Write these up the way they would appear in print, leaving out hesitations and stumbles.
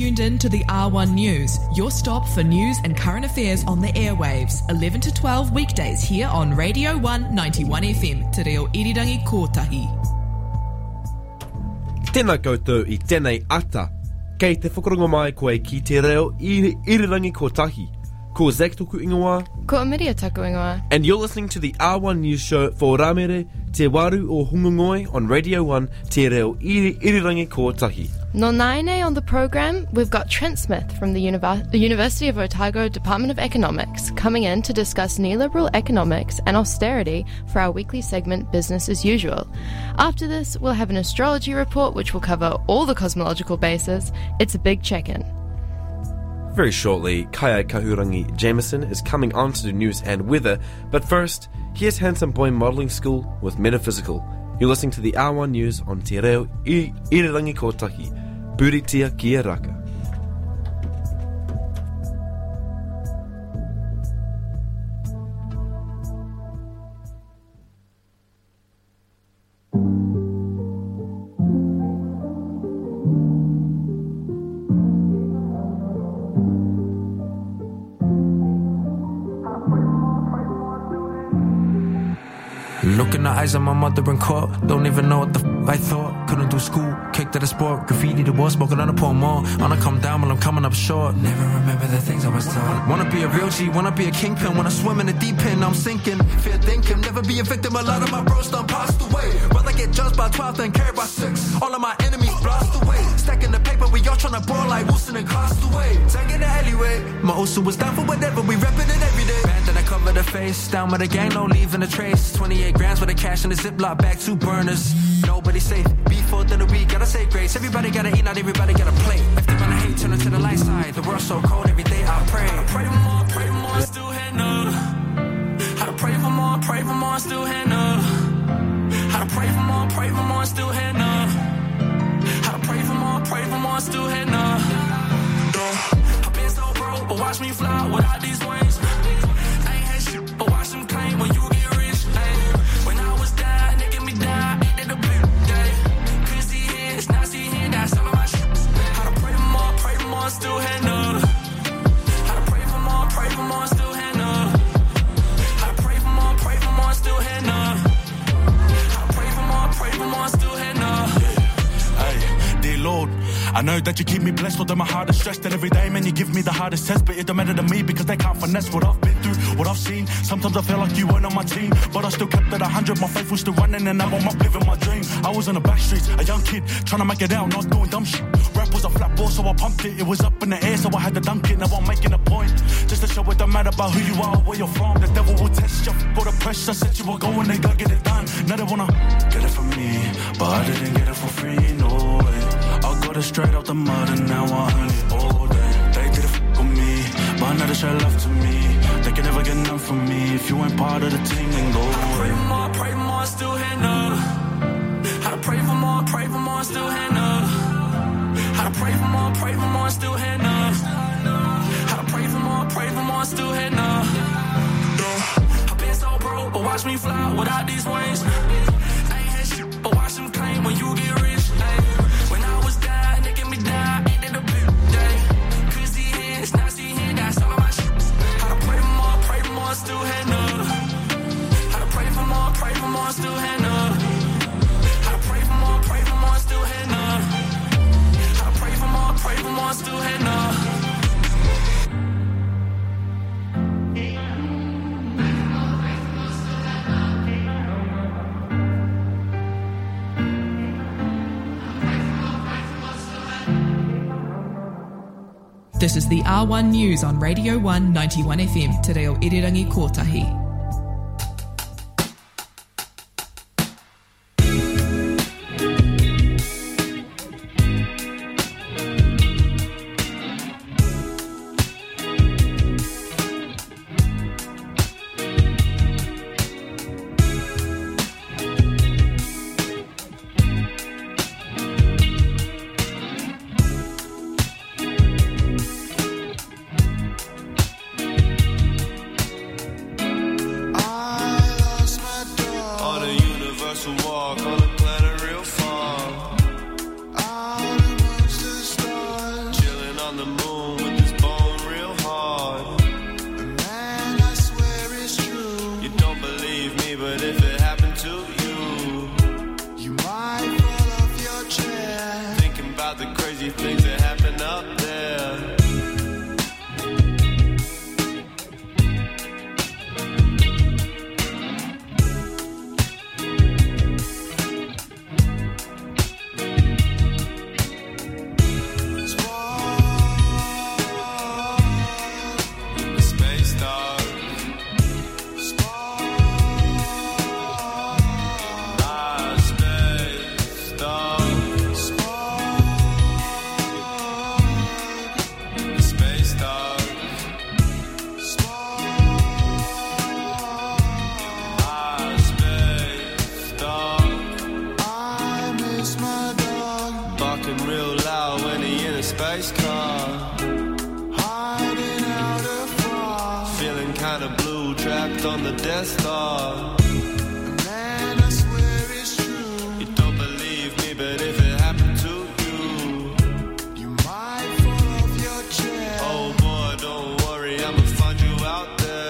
tuned in to the R1 News, your stop for news and current affairs on the airwaves, 11 to 12 weekdays here on Radio 1 91 FM, Te Reo Irirangi Kotahi. Tēnā koutou I tēnei ata. Kei te whakarongo mai koe ki te reo Irirangi Kotahi. Ko Zach Toku Ingoa. Ko Amiria Taku Ingoa. And you're listening to the R1 News Show for Ramere, Te Waru o Hungongoi on Radio 1, Te Reo Irirangi Kotahi. No naine on the program, we've got Trent Smith from the University of Otago Department of Economics coming in to discuss neoliberal economics and austerity for our weekly segment Business as Usual. After this, we'll have an astrology report which will cover all the cosmological bases. It's a big check-in. Very shortly, Kaya Kahurangi Jameson is coming on to do news and weather, but first, here's Handsome Boy Modelling School with Metaphysical. You're listening to the R1 News on Te Reo Irirangi Kotahi. Puritia kia raka. Look in the eyes of my mother in court. Don't even know what the I thought. Couldn't do school, kicked at a sport. Graffiti the wall, smoking on a pour more. Wanna come down while I'm coming up short. Never remember the things I was taught. Wanna be a real G, wanna be a kingpin. Wanna swim in the deep end, I'm sinking. Fear thinking, never be a victim. A lot of my bros done passed away. Rather get judged by 12 than carried by 6. All of my enemies blast away. Stacking the paper, we all tryna ball like Wilson and Castaway. Tagging the alleyway. My Osu was down for whatever, we reppin' it every day. Band and I cover the face. Down with the gang, no leaving a trace. 28 grams with the cash in the Ziploc bag, 2 burners. Nobody safe. Before the week, gotta say grace. Everybody gotta eat, not everybody gotta play. If they wanna hate, turn it to the light side. The world's so cold, every day I pray. Pray for more, still heading up. How to pray for more, still heading up. How to pray for more, still heading up. How to pray for more, still heading up. I've been so broke, but watch me fly without these wings. I ain't had shit, but watch them claim when you get rich. When I was down, they give me down, ain't that the blip? Couldn't see his, now see him, that's all of my shit. How to pray for more, still heading up. How to pray for more, still heading up. How to pray for more, still heading up. How to pray for more, still heading up. Hey, dear Lord, I know that you keep me blessed, although my heart is stressed that every day, man, you give me the hardest test, but it don't matter to me because they can't finesse what I've been through, what I've seen. Sometimes I feel like you weren't on my team, but I still kept it 100, my faith was still running and I'm on my living my dream. I was on the back streets, a young kid, trying to make it out, not doing dumb shit. Rap was a flat ball, so I pumped it, it was up in the air, so I had to dunk it, now I'm making a point, just to show it don't matter about who you are or where you're from, the devil will test you, for the pressure, said you were going, they gotta get it done, now they wanna get it from me, but I didn't get it for free, no way. I got it straight out the mud and now I earn it all day. They did it with me, but I know they show love to me. They can never get none from me. If you ain't part of the team, then go away. Pray for more, still heading up. How to pray for more, still heading up. How to pray for more, still heading up. How to pray for more, still heading up. I've been so broke, but watch me fly without these wings. I ain't had shit, but watch them claim when you get rich. When I was down, they give me down, ain't that the blip? Couldn't see his, now see him, that's all of my shit. How to pray for more, still heading up. How to pray for more, still heading up. How to pray for more, still heading up. How to pray for more, still heading up. This is the R1 News on Radio 1 91 FM, Te Reo Irirangi Kotahi. talking real loud when he in a space car. Hiding out afar. Feeling kinda blue, trapped on the Death Star. Man, I swear it's true. You don't believe me, but if it happened to you, you might fall off your chair. Oh boy, don't worry, I'ma find you out there.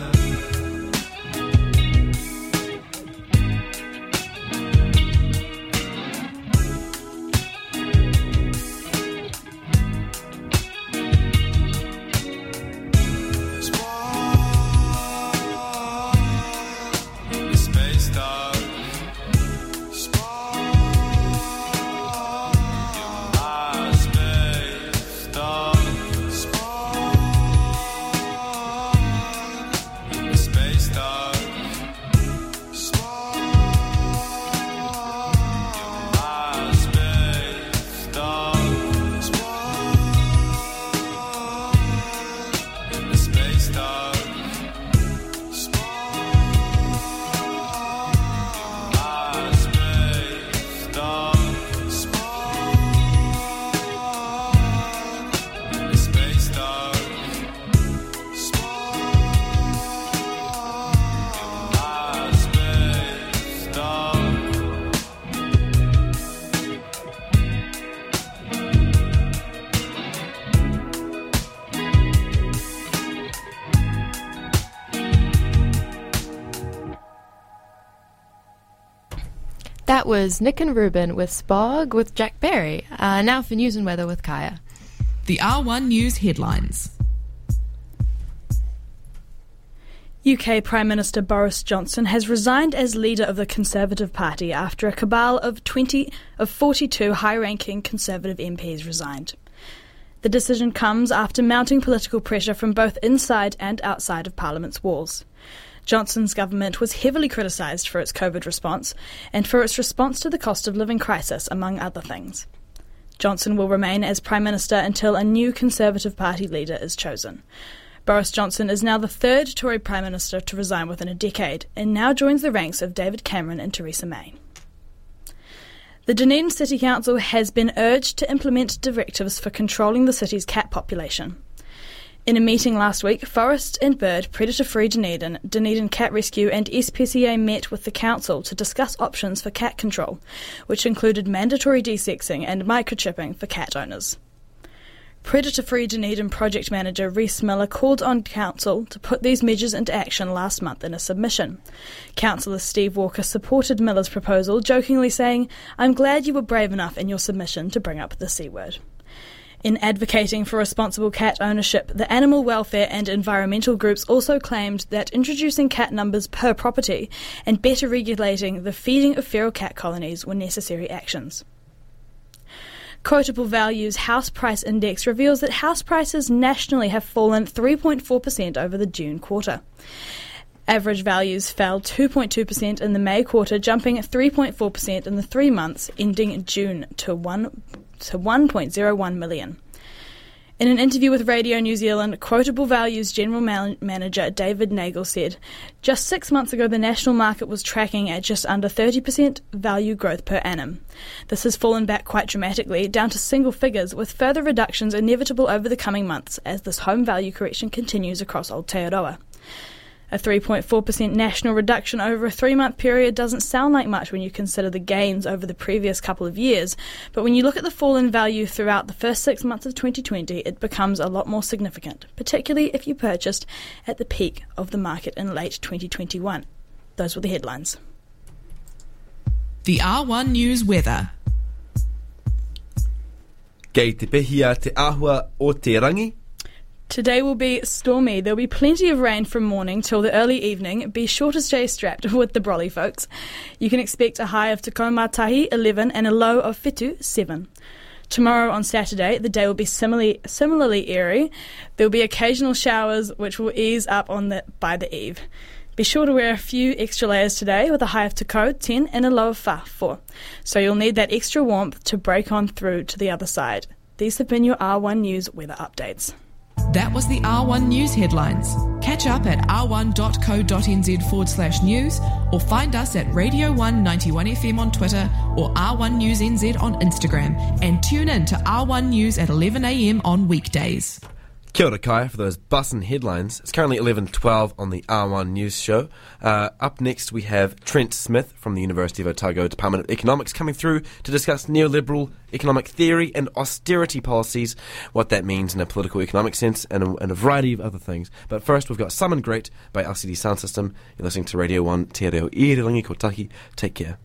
That was Nick and Ruben with Spog with Jack Berry. Now for news and weather with Kaya. The R1 News headlines. UK Prime Minister Boris Johnson has resigned as leader of the Conservative Party after a cabal of 42 high-ranking Conservative MPs resigned. The decision comes after mounting political pressure from both inside and outside of Parliament's walls. Johnson's government was heavily criticised for its COVID response and for its response to the cost of living crisis, among other things. Johnson will remain as Prime Minister until a new Conservative Party leader is chosen. Boris Johnson is now the third Tory Prime Minister to resign within a decade and now joins the ranks of David Cameron and Theresa May. The Dunedin City Council has been urged to implement directives for controlling the city's cat population. In a meeting last week, Forest and Bird, Predator Free Dunedin, Dunedin Cat Rescue and SPCA met with the council to discuss options for cat control, which included mandatory desexing and microchipping for cat owners. Predator Free Dunedin project manager Reese Miller called on council to put these measures into action last month in a submission. Councillor Steve Walker supported Miller's proposal, jokingly saying, "I'm glad you were brave enough in your submission to bring up the C word." In advocating for responsible cat ownership, the animal welfare and environmental groups also claimed that introducing cat numbers per property and better regulating the feeding of feral cat colonies were necessary actions. Quotable Value's House Price Index reveals that house prices nationally have fallen 3.4% over the June quarter. Average values fell 2.2% in the May quarter, jumping 3.4% in the 3 months ending June to 1.01 million. In an interview with Radio New Zealand, Quotable Value's General Manager David Nagel said, "Just 6 months ago the national market was tracking at just under 30% value growth per annum. This has fallen back quite dramatically, down to single figures, with further reductions inevitable over the coming months as this home value correction continues across Aotearoa. A 3.4% national reduction over a 3-month period doesn't sound like much when you consider the gains over the previous couple of years, but when you look at the fall in value throughout the first 6 months of 2020, it becomes a lot more significant, particularly if you purchased at the peak of the market in late 2021. Those were the headlines. The R1 News weather. Kei te pehia te āhua o te rangi. Today will be stormy. There'll be plenty of rain from morning till the early evening. Be sure to stay strapped with the brolly, folks. You can expect a high of Tacoma Tahi, 11, and a low of Whitu, 7. Tomorrow on Saturday, the day will be similarly airy. There will be occasional showers, which will ease up by the eve. Be sure to wear a few extra layers today with a high of Takau, 10, and a low of Wha, 4. So you'll need that extra warmth to break on through to the other side. These have been your R1 News weather updates. That was the R1 News headlines. Catch up at r1.co.nz/news or find us at Radio 1 91 FM on Twitter or R1 News NZ on Instagram, and tune in to R1 News at 11 a.m. on weekdays. Kia ora Kai for those bussin' headlines. It's currently 11:12 on the R1 News Show. Up next we have Trent Smith from the University of Otago Department of Economics coming through to discuss neoliberal economic theory and austerity policies, what that means in a political economic sense, and a variety of other things. But first we've got Summoned Great by LCD Sound System. You're listening to Radio 1 Te Reo Irirangi Kotaki. Take care.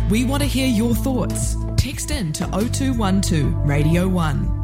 We want to hear your thoughts. Text in to 0212 Radio 1.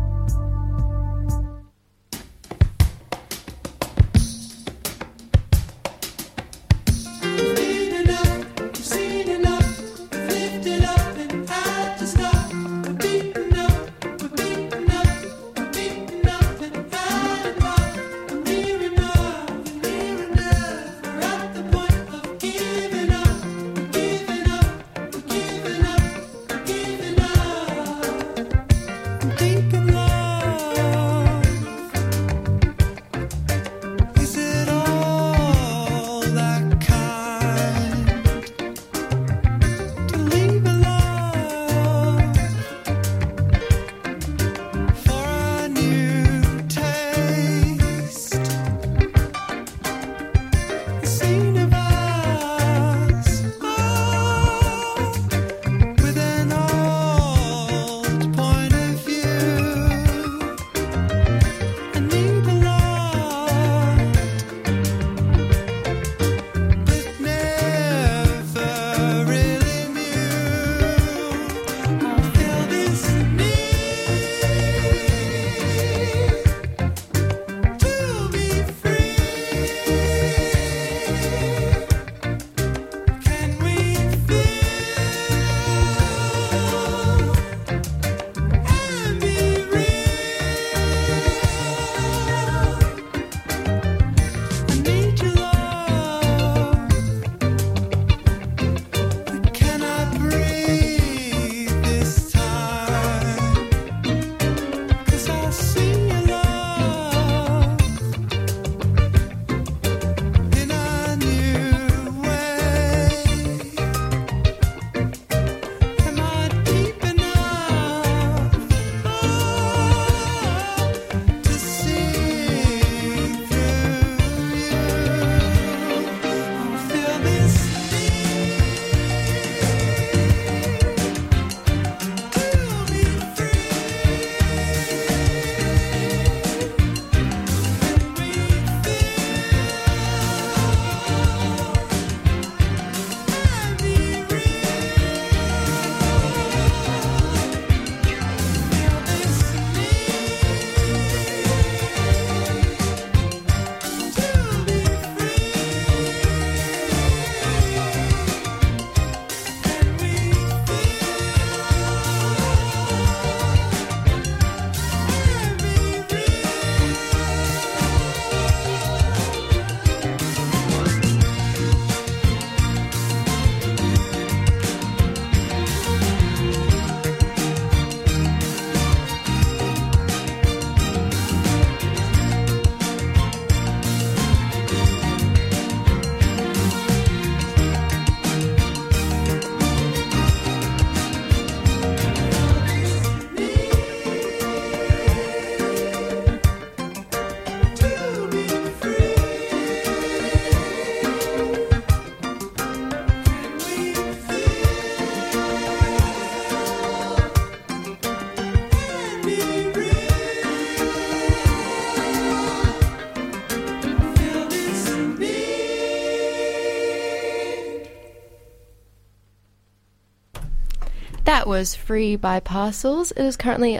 That was Free by Parcels. It is currently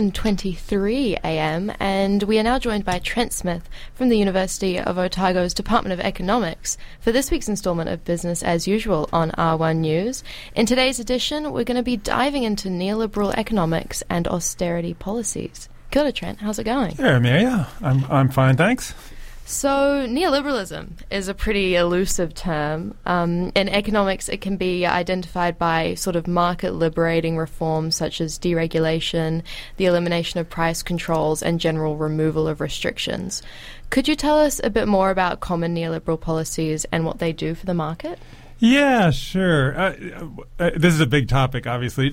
11:23 a.m. and we are now joined by Trent Smith from the University of Otago's Department of Economics for this week's instalment of Business as Usual on R1 News. In today's edition, we're going to be diving into neoliberal economics and austerity policies. Kia ora, Trent. How's it going? Hey, Amelia. I'm fine, thanks. So, neoliberalism is a pretty elusive term. In economics, it can be identified by sort of market-liberating reforms such as deregulation, the elimination of price controls, and general removal of restrictions. Could you tell us a bit more about common neoliberal policies and what they do for the market? Yeah, sure. This is a big topic, obviously.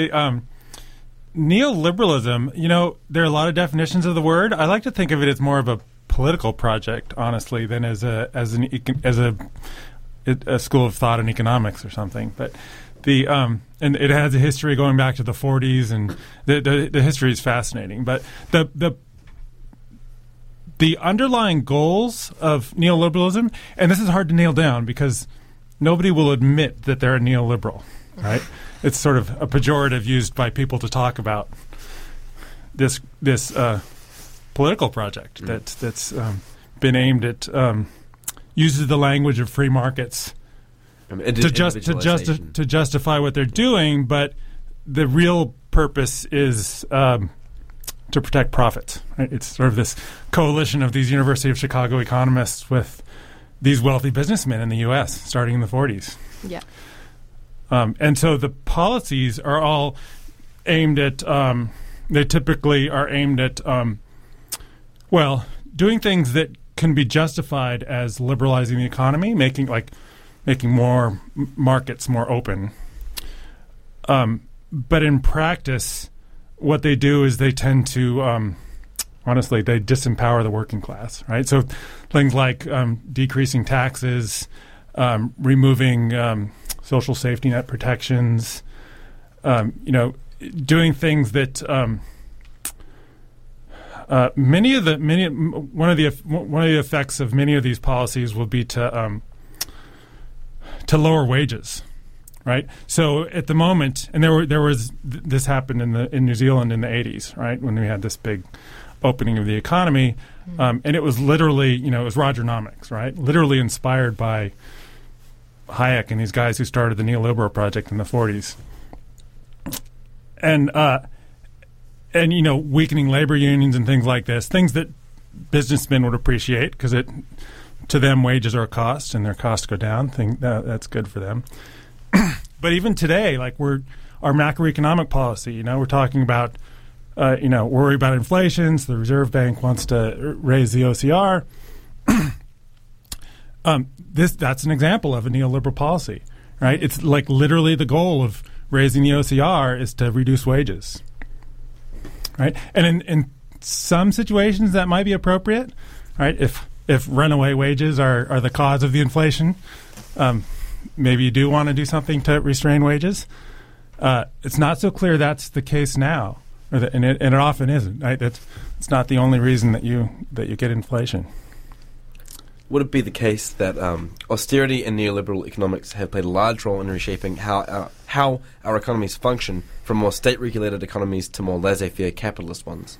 Neoliberalism, there are a lot of definitions of the word. I like to think of it as more of a political project, honestly, than as a school of thought in economics or something. But and it has a history going back to the 40s, and the history is fascinating. But the underlying goals of neoliberalism, and this is hard to nail down because nobody will admit that they're a neoliberal. right? It's sort of a pejorative used by people to talk about this political project that's been aimed at uses the language of free markets to justify what they're doing, but the real purpose is to protect profits. Right? It's sort of this coalition of these University of Chicago economists with these wealthy businessmen in the U.S. starting in the 40s. Yeah. And so the policies are all aimed at they typically are aimed at doing things that can be justified as liberalizing the economy, making more markets more open. But in practice, what they do is they tend to, honestly, they disempower the working class, right? So things like decreasing taxes, removing social safety net protections, doing things that one of the effects of many of these policies will be to lower wages. Right. So at the moment, and this happened in New Zealand in the 80s, right, when we had this big opening of the economy, and it was literally, it was Rogernomics, right, literally inspired by Hayek and these guys who started the neoliberal project in the 40s, and weakening labor unions and things like this, things that businessmen would appreciate because to them wages are a cost and their costs go down. That's good for them. But even today, like our macroeconomic policy, we're talking about, worry about inflation. So the Reserve Bank wants to raise the OCR. That's an example of a neoliberal policy, right? It's like literally the goal of raising the OCR is to reduce wages, right? And in some situations that might be appropriate, right? If runaway wages are the cause of the inflation, maybe you do want to do something to restrain wages. It's not so clear that's the case now, and it often isn't. Right? It's not the only reason that you get inflation. Would it be the case that austerity and neoliberal economics have played a large role in reshaping how our economies function from more state-regulated economies to more laissez-faire capitalist ones?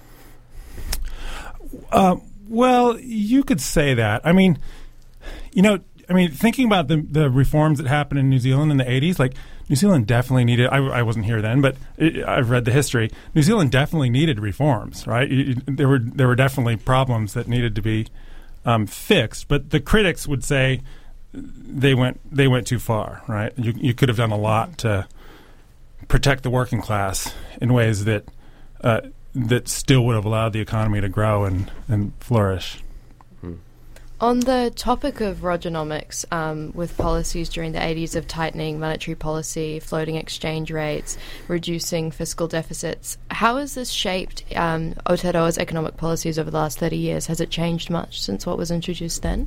Well, you could say that. I mean, thinking about the reforms that happened in New Zealand in the 80s, like New Zealand definitely needed, I wasn't here then, but I've read the history. New Zealand definitely needed reforms, right? There were definitely problems that needed to be fixed, but the critics would say they went too far, right? You could have done a lot to protect the working class in ways that still would have allowed the economy to grow and flourish. On the topic of Rogernomics, with policies during the 80s of tightening monetary policy, floating exchange rates, reducing fiscal deficits, how has this shaped Aotearoa's economic policies over the last 30 years? Has it changed much since what was introduced then?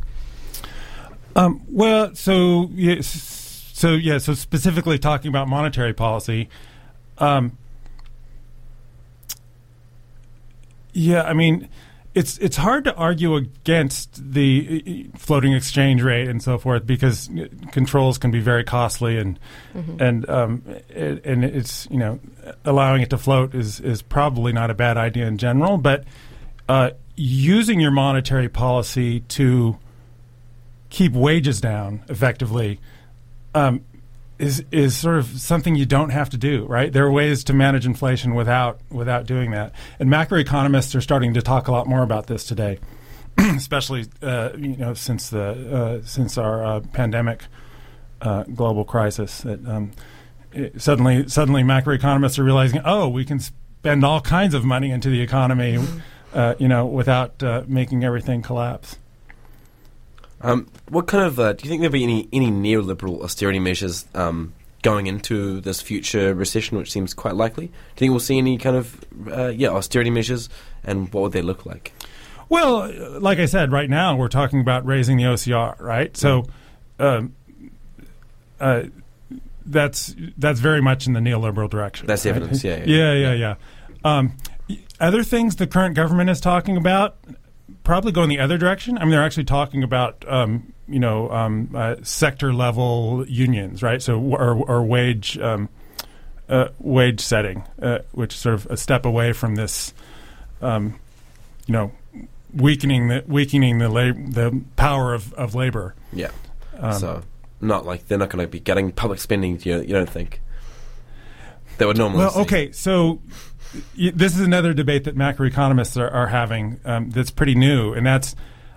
So specifically talking about monetary policy, It's hard to argue against the floating exchange rate and so forth because controls can be very costly and it's allowing it to float is probably not a bad idea in general. But using your monetary policy to keep wages down effectively is sort of something you don't have to do, right? There are ways to manage inflation without doing that. And macroeconomists are starting to talk a lot more about this today, especially since our pandemic global crisis. That suddenly macroeconomists are realizing, we can spend all kinds of money into the economy, without making everything collapse. What kind of do you think there'll be any neoliberal austerity measures going into this future recession, which seems quite likely? Do you think we'll see any kind of austerity measures, and what would they look like? Well, like I said, right now we're talking about raising the OCR, right? So that's very much in the neoliberal direction. That's right? evidence, yeah. Other things the current government is talking about probably go in the other direction. I mean, they're actually talking about sector level unions, right? So or wage setting, which is sort of a step away from this, weakening the power of labor. Yeah. So not like they're not going to be getting public spending. You don't think they would normally? Well, see. okay, so. This is another debate that macroeconomists are having that's pretty new, and that's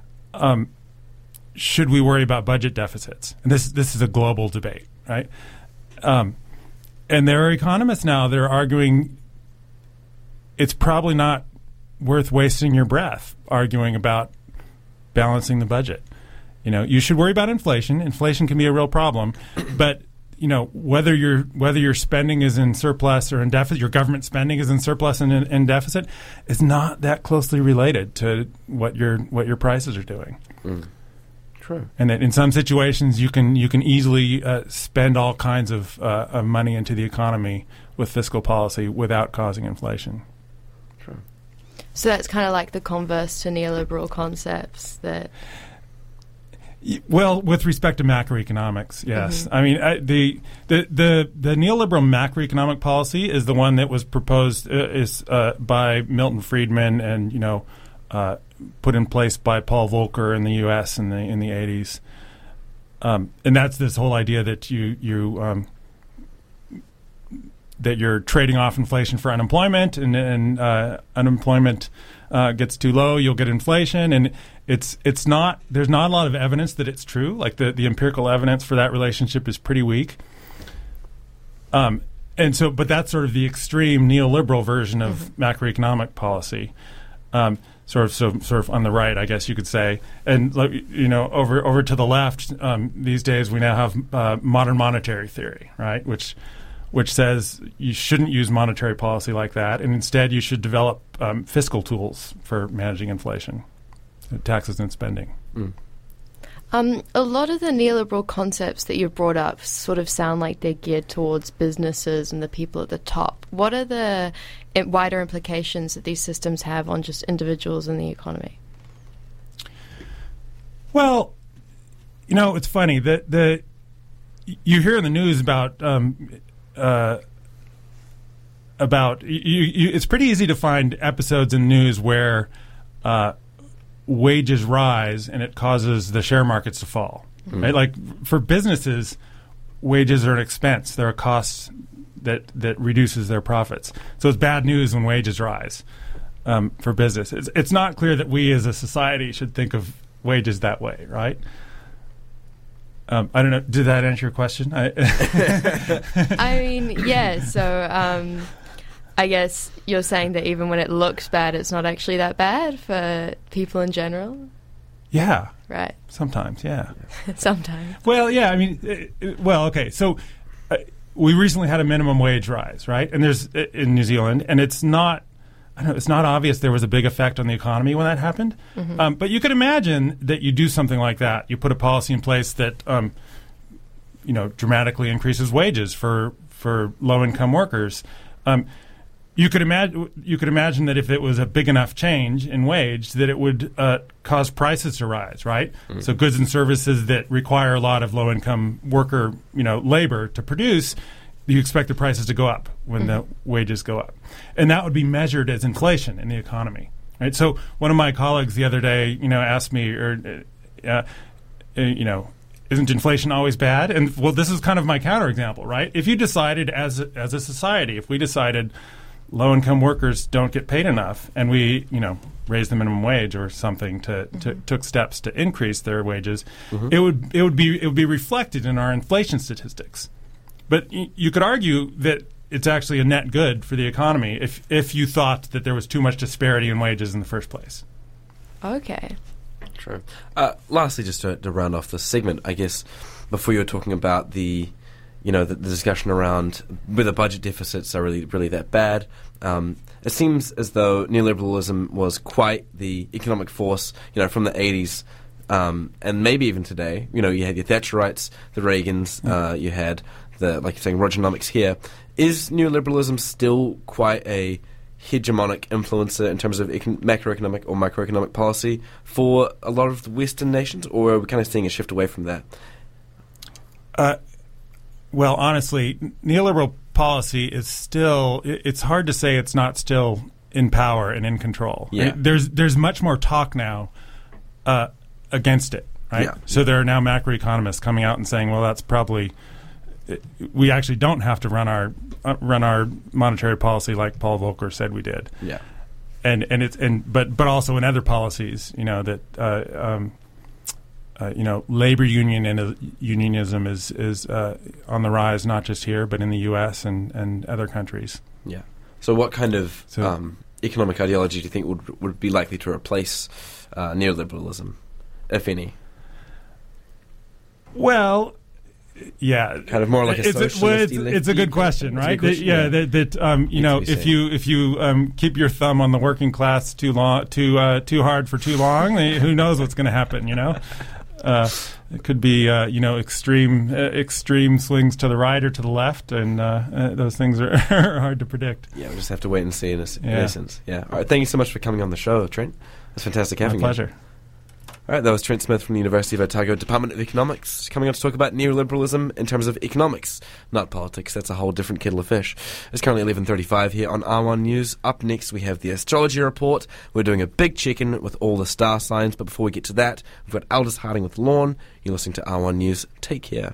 should we worry about budget deficits? And this is a global debate, right? And there are economists now that are arguing it's probably not worth wasting your breath arguing about balancing the budget. You should worry about inflation. Inflation can be a real problem, but whether your spending is in surplus or in deficit, your government spending is in surplus and in deficit, is not that closely related to what your prices are doing. True. And that in some situations you can easily spend all kinds of money into the economy with fiscal policy without causing inflation. True. So that's kind of like the converse to neoliberal concepts that. Well, with respect to macroeconomics, yes. I mean, the neoliberal macroeconomic policy is the one that was proposed by Milton Friedman and put in place by Paul Volcker in the U.S. in the 80s, and that's this whole idea that that you're trading off inflation for unemployment, and unemployment gets too low, you'll get inflation, and it's not. There's not a lot of evidence that it's true. Like the empirical evidence for that relationship is pretty weak. And so, but that's sort of the extreme neoliberal version of macroeconomic policy. Sort of on the right, I guess you could say, and over to the left these days, we now have modern monetary theory, right? Which says you shouldn't use monetary policy like that, and instead you should develop fiscal tools for managing inflation, taxes and spending. A lot of the neoliberal concepts that you've brought up sort of sound like they're geared towards businesses and the people at the top. What are the wider implications that these systems have on just individuals in the economy? Well, it's funny that you hear in the news about it's pretty easy to find episodes in news where wages rise and it causes the share markets to fall. Right? Like for businesses, wages are an expense. They're a cost that reduces their profits. So it's bad news when wages rise for business. It's not clear that we as a society should think of wages that way, right? I don't know. Did that answer your question? I mean, yeah. So I guess you're saying that even when it looks bad, it's not actually that bad for people in general? Yeah. Right. Sometimes, yeah. Sometimes. Well, yeah, I mean, okay. So we recently had a minimum wage rise, right? And there's in New Zealand, and it's not obvious there was a big effect on the economy when that happened. But you could imagine that you do something like that. You put a policy in place that, dramatically increases wages for low-income workers. You could imagine that if it was a big enough change in wage, that it would cause prices to rise, right? So goods and services that require a lot of low-income worker, labor to produce, you expect the prices to go up when the wages go up, and that would be measured as inflation in the economy, right? So one of my colleagues the other day, asked me, isn't inflation always bad? And well, this is kind of my counterexample, right? If you decided as a society, if we decided low-income workers don't get paid enough, and we, raise the minimum wage or something took steps to increase their wages, it would be reflected in our inflation statistics. But you could argue that it's actually a net good for the economy if you thought that there was too much disparity in wages in the first place. Okay. True. Lastly, just to round off this segment, I guess before you were talking about the discussion around whether budget deficits are really that bad. It seems as though neoliberalism was quite the economic force, from the 80s, and maybe even today. You had the Thatcherites, the Reagans, you had like you're saying, Rogernomics here. Is neoliberalism still quite a hegemonic influencer in terms of macroeconomic or microeconomic policy for a lot of the Western nations, or are we kind of seeing a shift away from that? Well, honestly, neoliberal policy is still, it's hard to say it's not still in power and in control. Yeah. Right? There's much more talk now against it, right? Yeah. So there are now macroeconomists coming out and saying, well, that's probably, we actually don't have to run our monetary policy like Paul Volcker said we did. Yeah. But also in other policies, that labor unionism is on the rise, not just here, but in the U.S. and other countries. Yeah. So what kind of economic ideology do you think would be likely to replace neoliberalism, if any? Well, yeah, kind of more like a socialist. It's a good question, right? If you keep your thumb on the working class too hard for too long, who knows what's going to happen? It could be extreme swings to the right or to the left, and those things are hard to predict. Yeah, we just have to wait and see in essence. Yeah. All right. Thank you so much for coming on the show, Trent. It's fantastic having you. My pleasure. All right, that was Trent Smith from the University of Otago Department of Economics, coming on to talk about neoliberalism in terms of economics, not politics. That's a whole different kettle of fish. It's currently 11:35 here on R1 News. Up next, we have the astrology report. We're doing a big check-in with all the star signs, but before we get to that, we've got Aldous Harding with Lawn. You're listening to R1 News. Take care.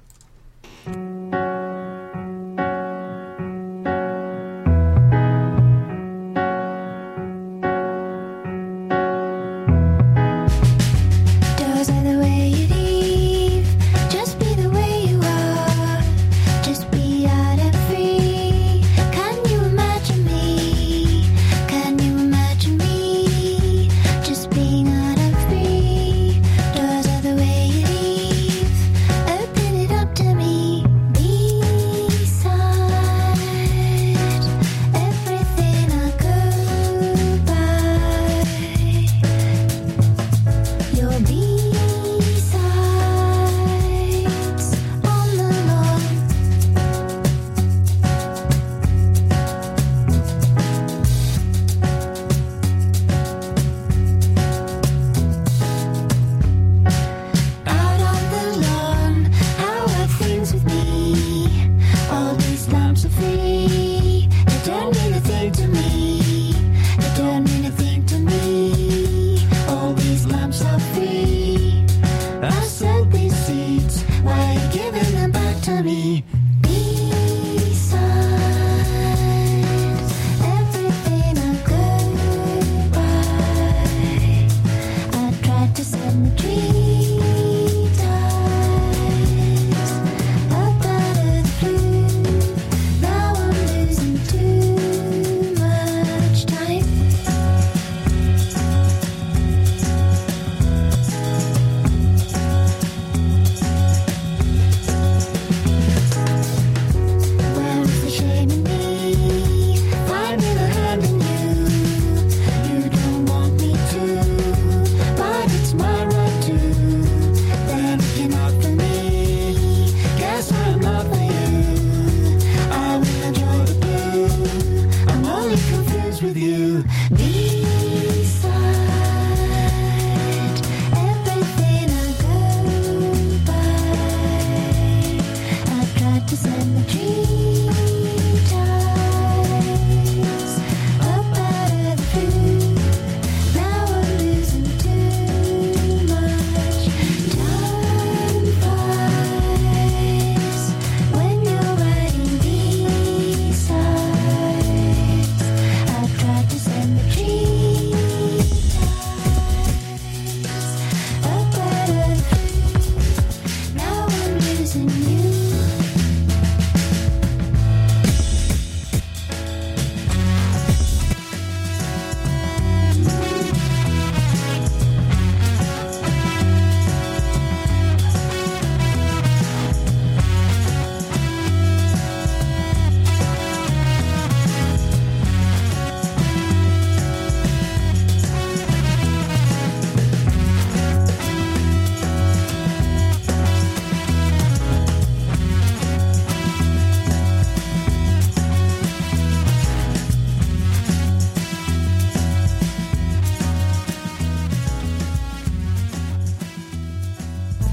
My right to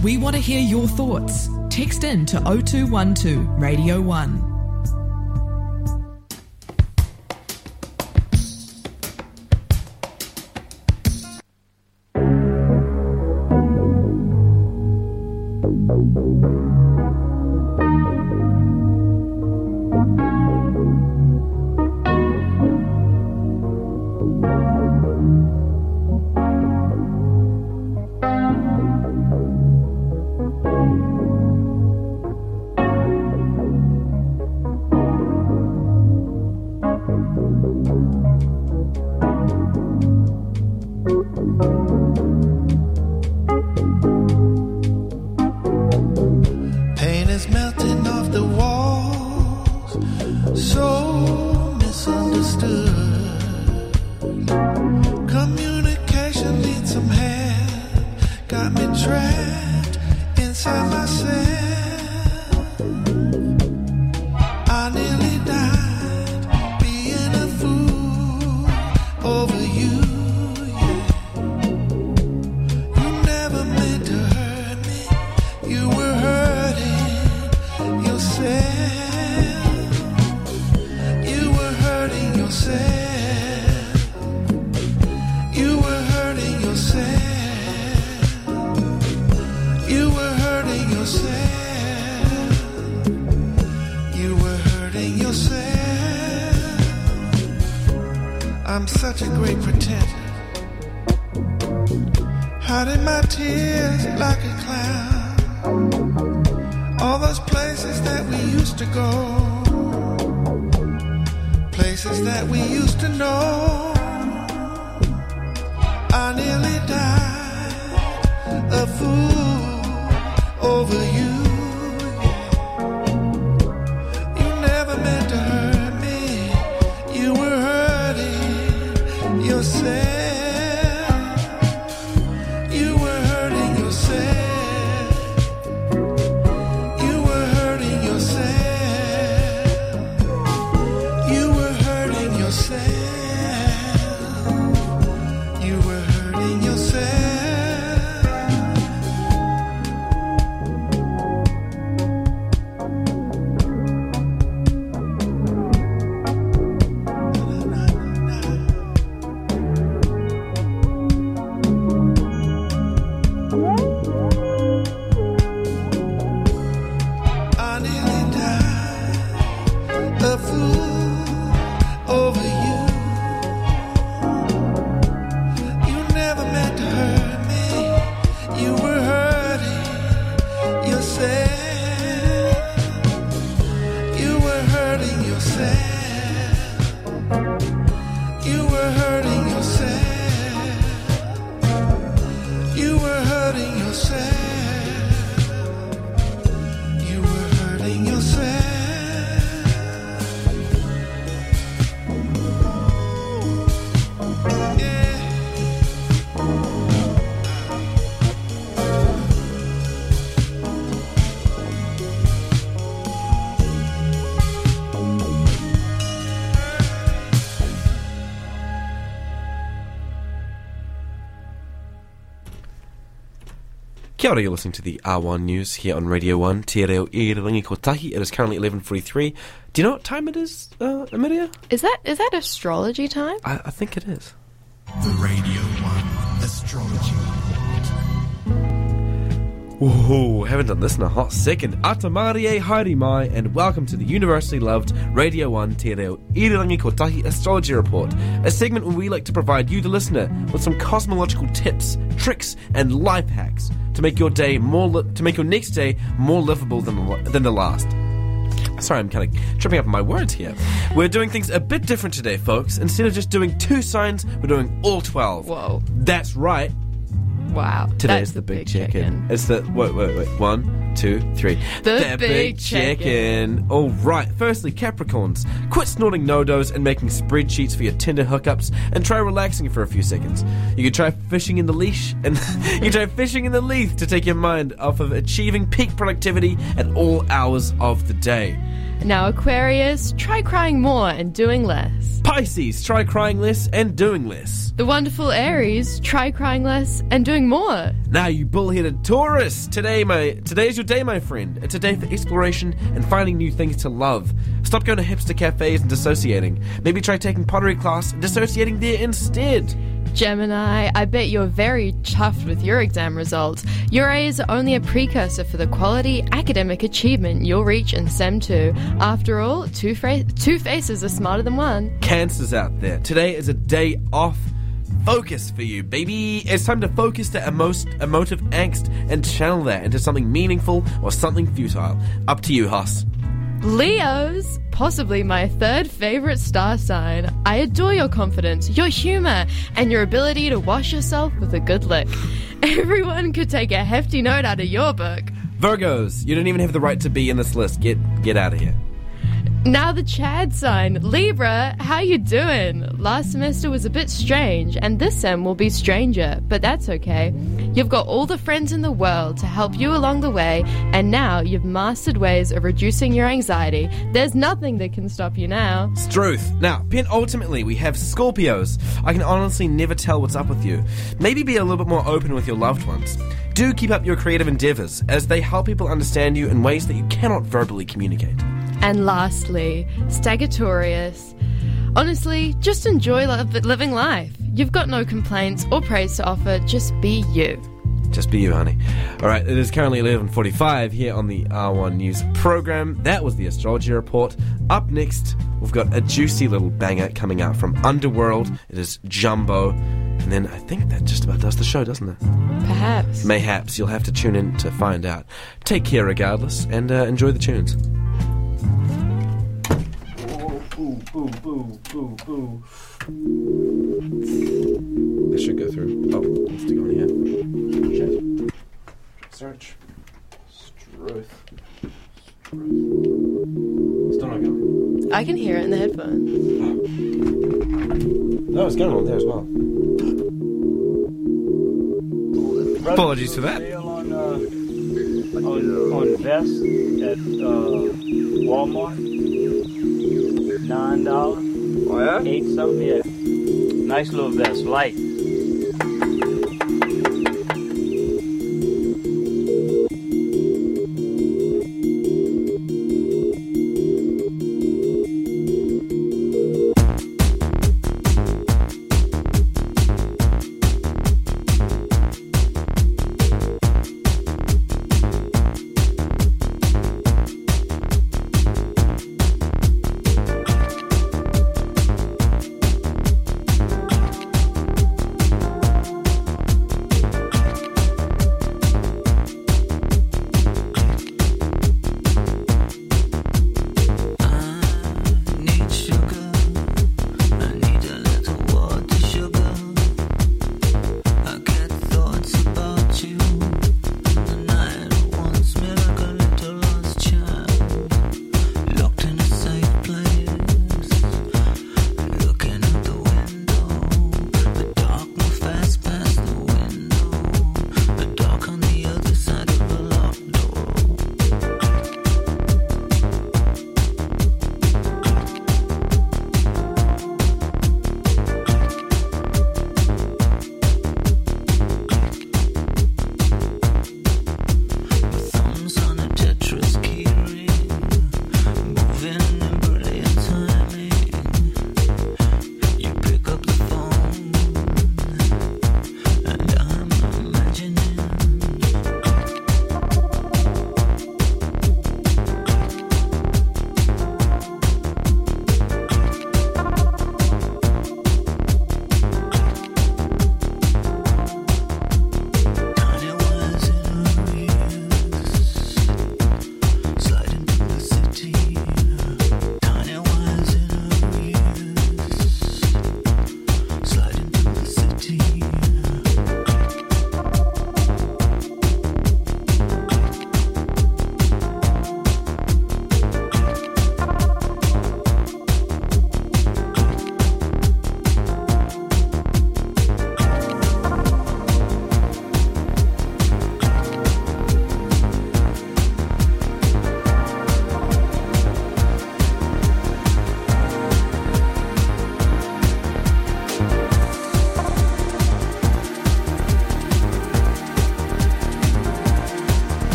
We want to hear your thoughts. Text in to 0212 Radio 1. I'm such a great pretender, hiding my tears like a clown. All those places that we used to go, places that we used to know. I nearly died a fool over you. You never meant to hurt me. You were hurting yourself. You were hurting yourself. You were hurting yourself. You were hurting yourself. You were hurting yourself. I nearly died a fool over you. You never meant to hurt me. You were hurting yourself. You were hurting yourself. You were hurting yourself. You were hurting yourself. You were hurting yourself. Yeah. Kia ora, you're listening to the R1 News here on Radio 1, Te Reo Irirangi Kotahi. It is currently 11:43. Do you know what time it is, Amelia? Is that astrology time? I think it is. The Radio 1 Astrology. Whoa, haven't done this in a hot second. Atamarie haere mai, and welcome to the universally-loved Radio 1 Te Reo Irirangi Kotahi Astrology Report, a segment where we like to provide you, the listener, with some cosmological tips, tricks, and life hacks to make your day to make your next day more livable than the last. Sorry, I'm kind of tripping up on my words here. We're doing things a bit different today, folks. Instead of just doing 2 signs, we're doing all 12. Whoa. That's right. Wow. Today's the big check-in. It's the... Wait. 1, 2, 3. The big check-in. All right. Firstly, Capricorns. Quit snorting no-dos and making spreadsheets for your Tinder hookups and try relaxing for a few seconds. You can try fishing in the leash and you can try fishing in the leith to take your mind off of achieving peak productivity at all hours of the day. Now Aquarius, try crying more and doing less. Pisces, try crying less and doing less. The wonderful Aries, try crying less and doing more. Now you bull-headed Taurus, today's your day, my friend. It's a day for exploration and finding new things to love. Stop going to hipster cafes and dissociating. Maybe try taking pottery class and dissociating there instead. Gemini, I bet you're very chuffed with your exam results. Your A's are only a precursor for the quality academic achievement you'll reach in Sem 2. After all, two faces are smarter than one. Cancers out there, today is a day off. Focus for you, baby. It's time to focus the emotive angst and channel that into something meaningful or something futile. Up to you, Haas. Leos, possibly my third favourite star sign. I adore your confidence, your humour, and your ability to wash yourself with a good lick. Everyone could take a hefty note out of your book. Virgos, you don't even have the right to be in this list. Get out of here. Now the Chad sign. Libra, how you doing? Last semester was a bit strange, and this sem will be stranger, but that's okay. You've got all the friends in the world to help you along the way, and now you've mastered ways of reducing your anxiety. There's nothing that can stop you now. Struth. Now, penultimately, we have Scorpios. I can honestly never tell what's up with you. Maybe be a little bit more open with your loved ones. Do keep up your creative endeavours, as they help people understand you in ways that you cannot verbally communicate. And lastly, Sagittarius. Honestly, just enjoy living life. You've got no complaints or praise to offer, just be you. Just be you, honey. Alright, it is currently 11:45 here on the R1 News programme. That was the Astrology Report. Up next, we've got a juicy little banger coming out from Underworld. It is Jumbo. And then I think that just about does the show, doesn't it? Perhaps. Mayhaps. You'll have to tune in to find out. Take care regardless, and enjoy the tunes. Boo. This should go through. Oh, let's go on here. Search. Struth. Still not going. I can hear it in the headphones. No, it's going on there as well. Apologies for that. On vest at Walmart. $9. Oh yeah? 8 something, yeah. Nice little vest, light.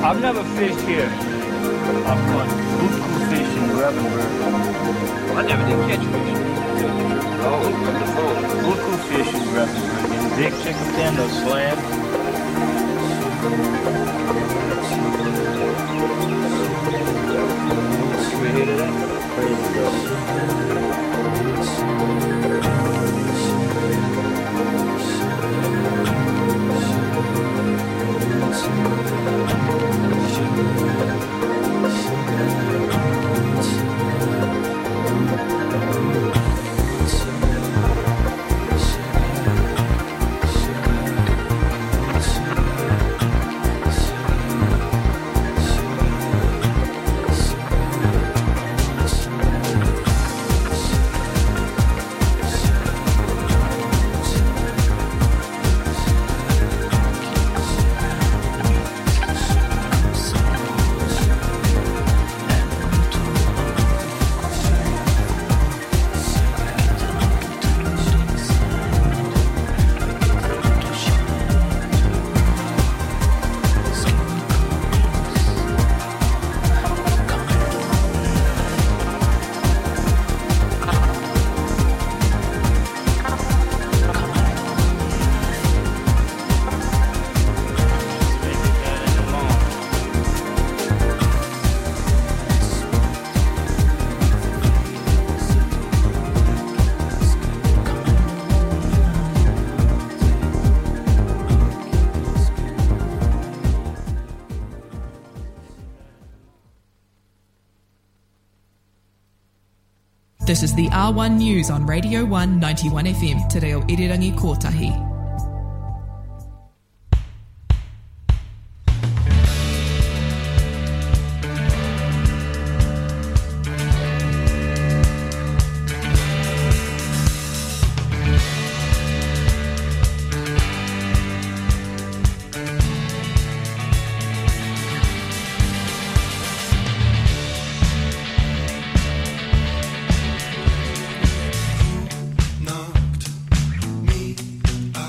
I've never fished here. I've caught buku fish and Gravenberg. I never did catch fish. Oh, from the phone. Buku fish and Gravenberg. And big chicken tender slam. You ever hear of that? Crazy girl. This is the R1 News on Radio 1 91 FM, Te Reo Irirangi Kotahi. Knocked me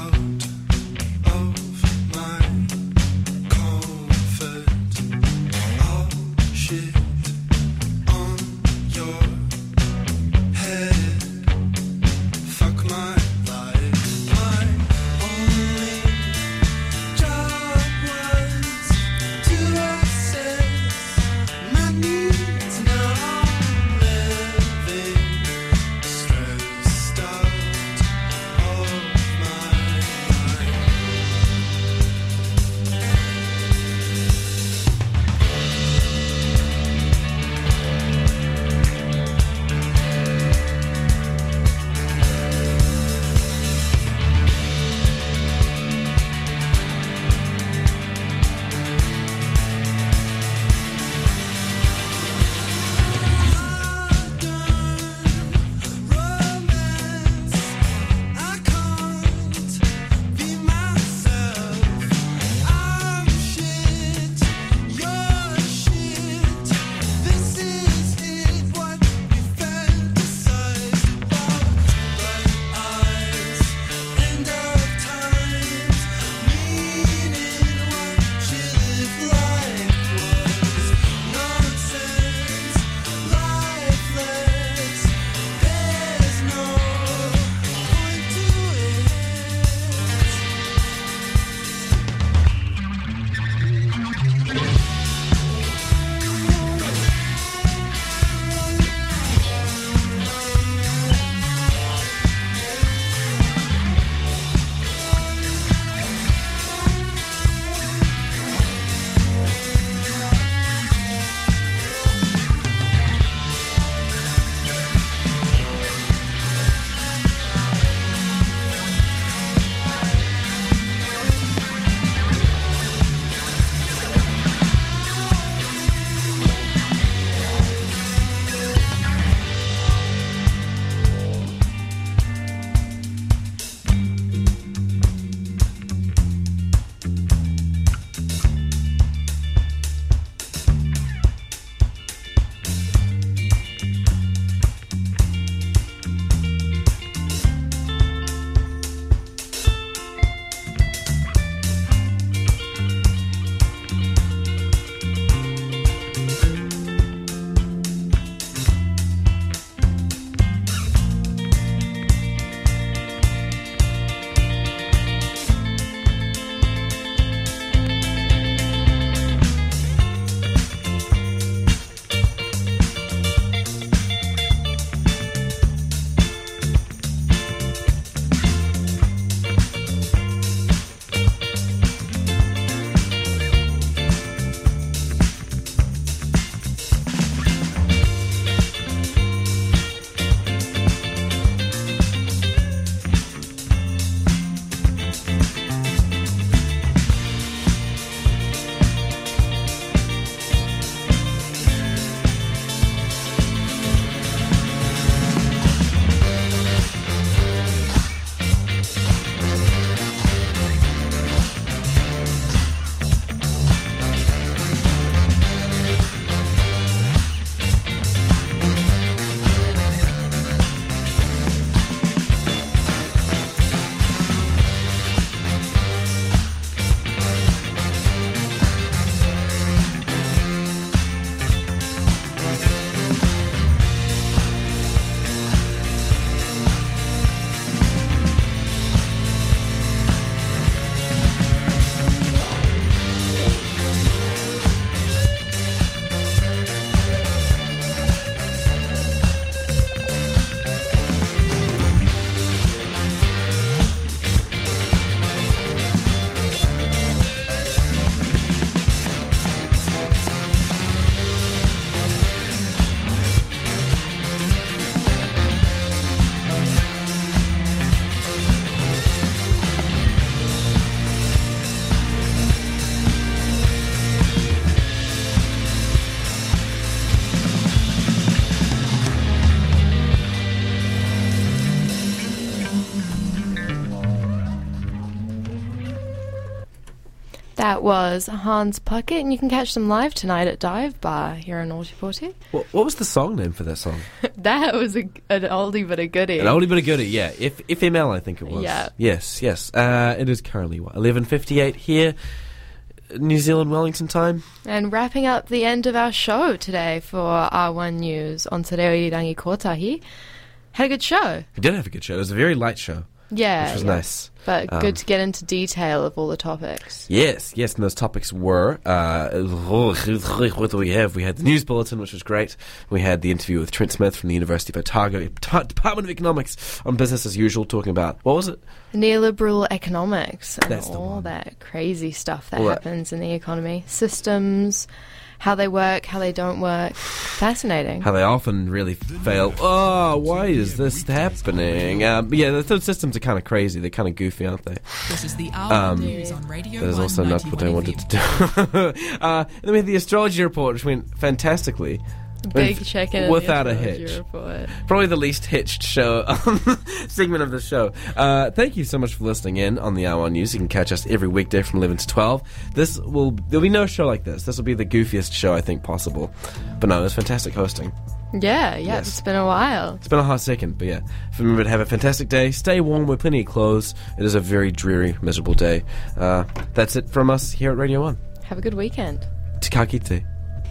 That was Hans Puckett, and you can catch them live tonight at Dive Bar here in Ōtepoti. What was the song name for that song? That was an oldie but a goodie. An oldie but a goodie, yeah. FML, I think it was. Yeah. Yes. It is currently 11:58 here, New Zealand Wellington time. And wrapping up the end of our show today for R1 News on Te Reo Irangi Kotahi. Had a good show. We did have a good show. It was a very light show. Yeah. Which was nice. But good to get into detail of all the topics. Yes, and those topics were, what do we have? We had the news bulletin, which was great. We had the interview with Trent Smith from the University of Otago, Department of Economics, on business as usual, talking about, what was it? Neoliberal economics and That's all that crazy stuff that happens in the economy. Systems, how they work, how they don't work. Fascinating. How they often really fail. Oh, why is this happening? Those systems are kind of crazy. They're kind of goofy, aren't they? This is the R1 News on Radio 1. That is also not what I wanted to do. And then we had the astrology report, which went fantastically. Big check-in without a hitch. Report. Probably Probably the least hitched show segment of the show. Thank you so much for listening in on the R1 News. You can catch us every weekday from 11 to 12. There'll be no show like this. This will be the goofiest show I think possible. But no, it was fantastic hosting. Yeah, Yes. It's been a while. It's been a hot second, but yeah. Remember to have a fantastic day. Stay warm, wear plenty of clothes. It is a very dreary, miserable day. That's it from us here at Radio 1. Have a good weekend. Te ka kite.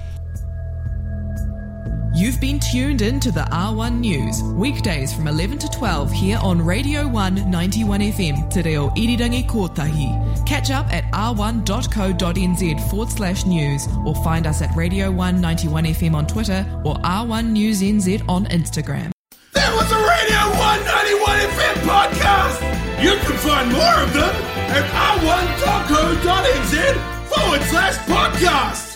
You've been tuned in to the R1 News, weekdays from 11 to 12 here on Radio 1 91 FM, Te Reo Irirangi Kotahi. Catch up at r1.co.nz/news or find us at Radio 1 91 FM on Twitter or R1 News NZ on Instagram. That was a Radio 191 FM podcast. You can find more of them at r1.co.nz/podcast.